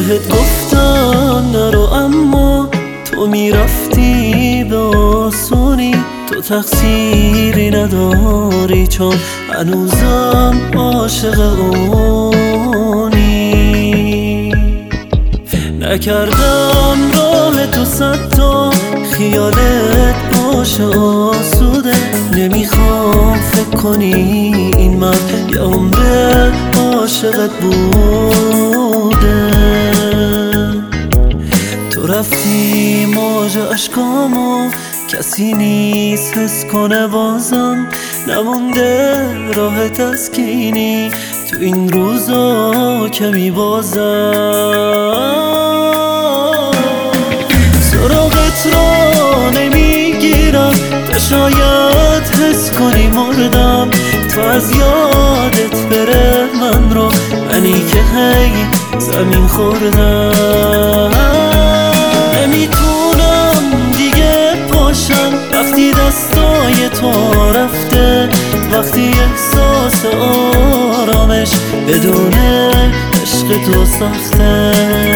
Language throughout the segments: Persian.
بهت گفتم نرو اما تو میرفتی به آسونی. تو تقصیری نداری چون هنوزم عاشق اونی. نکردم راه تو صد تا خیالت باشه آسوده. نمیخوام فکر کنی این مرد یه عمر عاشقت بوده. تو رفتی موج اشکامو کسی نیست حس کنه بازم. نمونده راه تسکینی تو این روزا که میبازم. سراغت را نمیگیرم تا شاید حس کنی مردم. تو از یادت بره من رو، منی که هی زمین خوردم. نمیتونم دیگه پاشم وقتی دستای تو رفته. وقتی احساس آرامش بدون عشق تو سخته.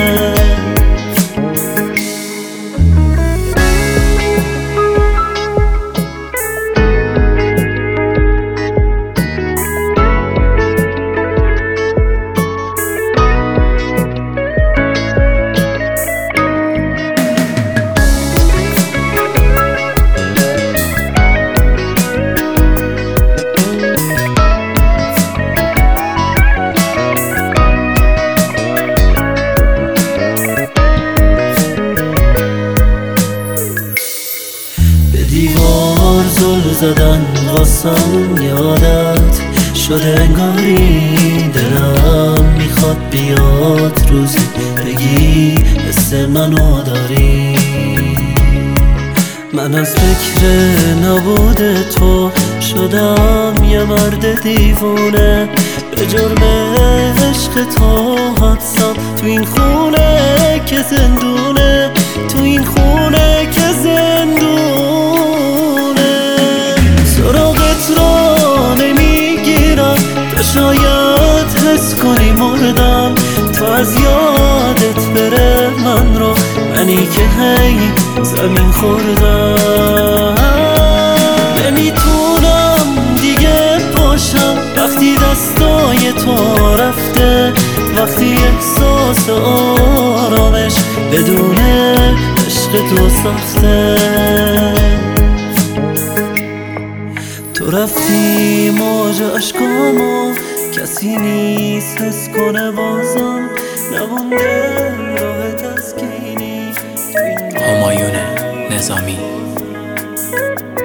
دیوار زل زدن واسم یادت شده انگاری. دلم میخواد بیاد روزی بگی حس منو داری. من از فکر نبود تو شدم یه مرد دیوونه. به جرم عشق تو حبسم تو این خونه که زندونه. تو این خونه که زندونه. سراغت را نمیگیرم تا شاید حس کنی مردم. تو از یادت بره من رو، منی که هی زمین خوردم. نمیتونم دیگه پاشم وقتی دستای تو رفته. وقتی احساس آرامش بدون عشق تو سخته. تو رفتی موج اشکامو کسی نیست حس کنه بازم. نمونده راه تسکینی. همایون نظامی.